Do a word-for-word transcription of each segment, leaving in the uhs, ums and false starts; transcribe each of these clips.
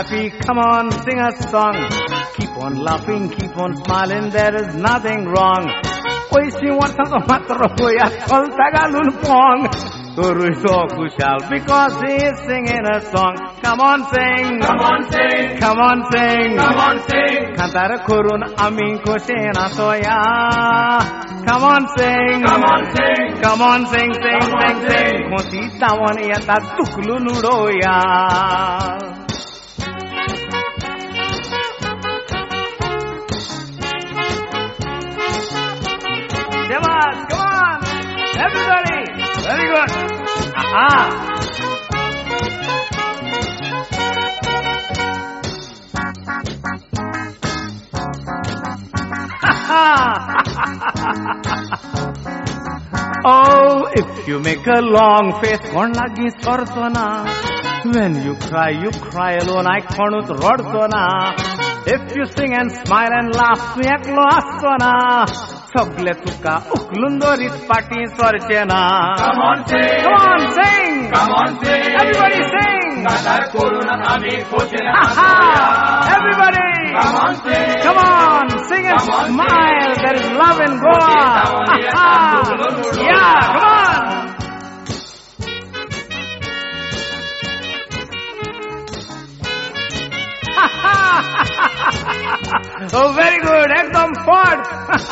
happy, come on, sing a song. Keep on laughing, keep on smiling, there is nothing wrong. Oishi warthago matro hoya cholta galun pong. Guru so kushal because he is singing a song. Come on, sing. Come on, sing. Come on, sing. Come on, sing. Kantar kurun amin koshena soya. Come on, sing. Come on, sing. Come on, sing, sing, Come on, sing, sing. Konti tawan yata tuklu nudoya. Come on, come on, everybody. Very good. Aha. Oh, if you make a long face, kon lagi sortona. When you cry, you cry alone. I konut rodtona. If you sing and smile and laugh, eklo asona. Sogle tuka uklundorit party sorchena. Come on, sing. Come on, sing. Come on, sing. Everybody sing. Kantar kurun amin koshena Aha! soya. Everybody. Come on, sing. Come on, sing and Come on, smile. sing. There is love in Goa. Aha! Yeah, come on. Oh, very good. Ekdam fort.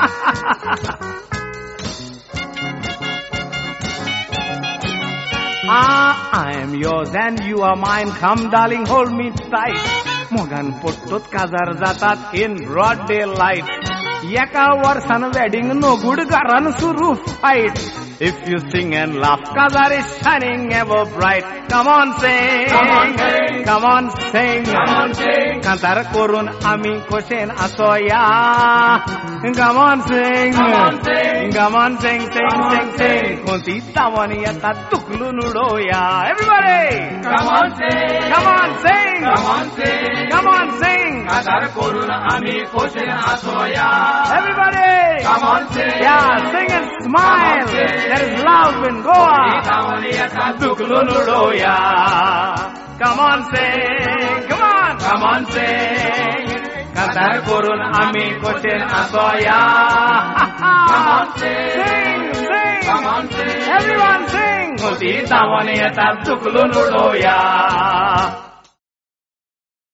Ah, I am yours and you are mine. Come, darling, hold me tight. Mogan pottot kazar jatat in broad daylight. Yaka warsan wedding, no good garan suru fight. If you sing and laugh, kazar is shining ever bright. Come on, sing. Come on, sing. Come on, sing. Come on, sing. Kantar korun ami koshen asoya. Come on, sing. Come on, sing. Come on, sing, sing, Come on, sing, sing. sing. Konti tawani yata tuklu nudoya. Everybody. Come on, sing. Come on, sing. Come on, sing. Come on, sing. Kantar kurun amin koshena soya. Everybody. Come on, sing. Yeah, sing and smile. Come on, sing. There is love in Goa. Tawan yata Tuklu nudoya. Come on, sing. Come on. Come on, sing. Kantar korun ami koshen asoya. Come on, sing. Sing, sing. Come on, sing. Everyone sing. Konti tawani yata tuklu nudoya.